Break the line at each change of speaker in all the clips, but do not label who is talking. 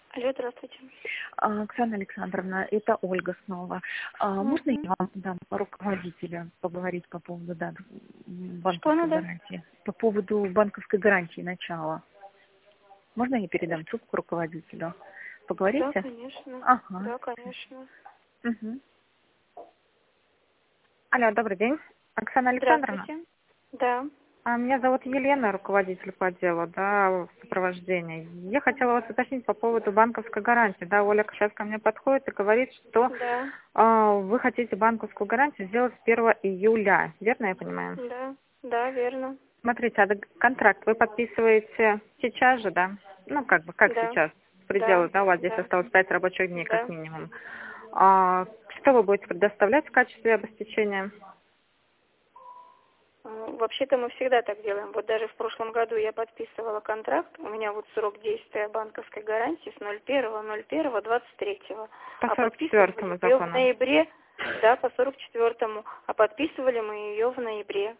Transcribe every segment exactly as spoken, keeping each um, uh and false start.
Алло, здравствуйте.
А, Оксана Александровна, это Ольга снова. А, Можно
Мгм.
я вам дам руководителя поговорить по поводу да,
Что
банковской
надо?
гарантии? По поводу банковской гарантии начала. Можно я передам
Что?
трубку руководителю?
Да,
Поговорите?
конечно.
Ага.
Да, конечно.
Угу. Алло, добрый день. Оксана Александровна.
Здравствуйте. Да.
А, Меня зовут Елена, руководитель по отделу, да, сопровождения. Я хотела вас уточнить по поводу банковской гарантии. Да, Оля сейчас ко мне подходит и говорит, что
Да.
а, вы хотите банковскую гарантию сделать с первого июля. Верно я понимаю?
Да. Да, верно.
Смотрите, а дог- контракт вы подписываете сейчас же, да? Ну, как бы, как
Да.
сейчас? В пределах,
Да.
да, у вас здесь
Да.
осталось пять рабочих дней, как
Да.
минимум. А, что вы будете предоставлять в качестве обеспечения?
М, Вообще-то мы всегда так делаем. Вот даже в прошлом году я подписывала контракт. У меня вот срок действия банковской гарантии с ноль первого ноль первого двадцать третьего.
По
А
сорок
подписывали
четвёртому
ее в
закону.
ноябре. Да, по сорок четвёртому. А подписывали мы ее в ноябре.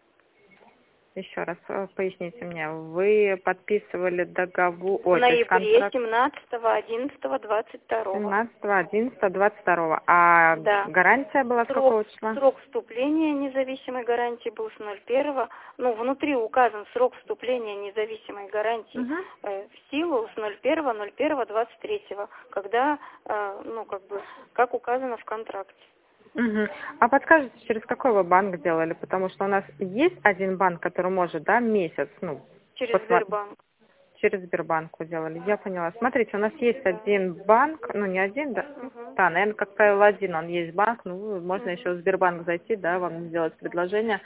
Еще раз э, поясните мне. Вы подписывали договор,
В
ой, то есть
ноябре
контракт
семнадцатого одиннадцатого двадцать второго.
семнадцатого одиннадцатого двадцать второго. А
Да.
гарантия была с
Срок,
какого числа?
срок вступления независимой гарантии был с ноль первого. Ну, внутри указан срок вступления независимой гарантии
Угу.
э, в силу с ноль первого ноль первого двадцать третьего, когда, э, ну, как бы, как указано в контракте.
Угу. А подскажите, через какой вы банк делали? Потому что у нас есть один банк, который может, да, месяц, ну,
Через
посмотреть.
Сбербанк.
Через Сбербанк вы делали. Я поняла. Смотрите, у нас есть
Да.
один банк, ну не один, да,
Угу.
да, наверное, как правило, один, он есть банк, ну, можно
Угу.
еще в Сбербанк зайти, да, вам сделать предложение.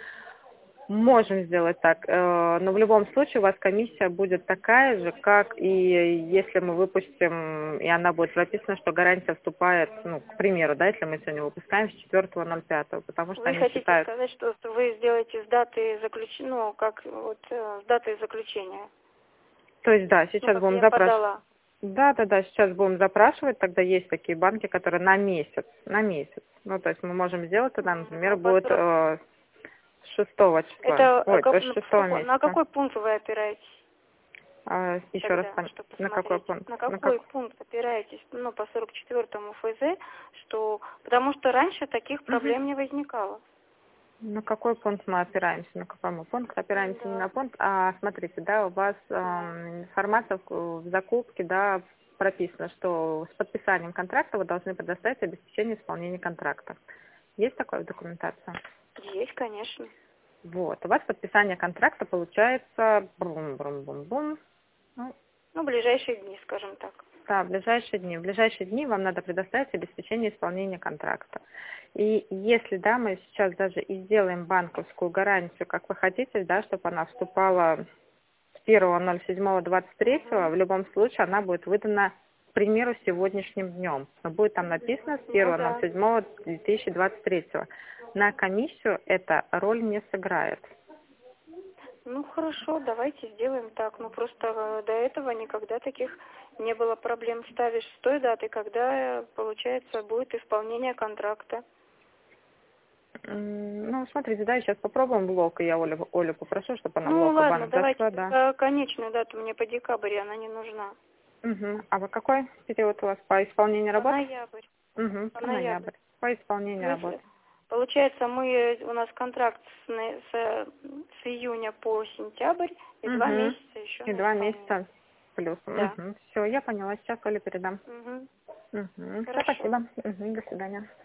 Можем сделать так, э, но в любом случае у вас комиссия будет такая же, как и если мы выпустим, и она будет прописана, что гарантия вступает, ну, к примеру, да, если мы сегодня выпускаем с четвёртого ноль пятого, потому что
Вы
они
хотите
считают,
сказать, что вы сделаете с даты заключения, ну, как вот э, с даты заключения?
то есть, да,
Ну,
сейчас
как
будем
я
запрашивать.
подала.
Да, да, да, сейчас будем запрашивать, тогда есть такие банки, которые на месяц, на месяц. Ну, то есть мы можем сделать тогда,
М,
например,
Ну, по
будет
срок.
э, с шестого числа,
Это э,
ой, то
как-
есть с
на
шестого
какой, на
месяца.
какой пункт вы опираетесь
А, еще раз,
тогда,
пон-
чтобы
на какой
посмотреть?
пункт?
На
На
какой
как?
пункт опираетесь, ну, по сорок четвёртому ФЗ, что... Потому что раньше таких
Мгм.
проблем не возникало.
На какой пункт мы опираемся? На какой мы пункт? Опираемся не
Да,
на пункт, а смотрите, да, у вас
да.
эм, информация в, в закупке, да, прописано, что с подписанием контракта вы должны предоставить обеспечение исполнения контракта. Есть такое в документации?
Есть, конечно.
Вот, у вас подписание контракта получается бум-бум-бум-бум. Ну,
Ну, в ближайшие дни, скажем так.
да, в ближайшие дни. В ближайшие дни вам надо предоставить обеспечение исполнения контракта. И если, да, мы сейчас даже и сделаем банковскую гарантию, как вы хотите, да, чтобы она вступала с первого ноль седьмого двадцать третьего,
Угу.
в любом случае она будет выдана, к примеру, сегодняшним днем. Но будет там написано с
Ну
первого ноль
да.
седьмого две тысячи двадцать третьего. На комиссию эта роль не сыграет.
Ну хорошо, давайте сделаем так. Ну просто э, до этого никогда таких не было проблем. Ставишь с той даты, когда, э, получается, будет исполнение контракта.
М, Ну, смотрите, да, сейчас попробуем блок, и я Олю, Олю попрошу, чтобы она в
Ну ладно,
Локобанк
давайте
зашла, да.
только конечную дату мне по декабрь, она не нужна.
Угу. А вы какой период у вас по исполнению
По
работ?
ноябрь.
Угу,
По
по
ноябрь.
ноябрь. По
В
исполнению работ.
смысле? Получается, мы, у нас контракт с, на- с, с июня по сентябрь и два
Угу.
месяца еще
И
на
два
исполнение.
месяца плюс.
Да.
Угу. Все, я поняла, сейчас Оле передам.
Угу.
Угу. Все,
Хорошо.
спасибо. Угу. До свидания.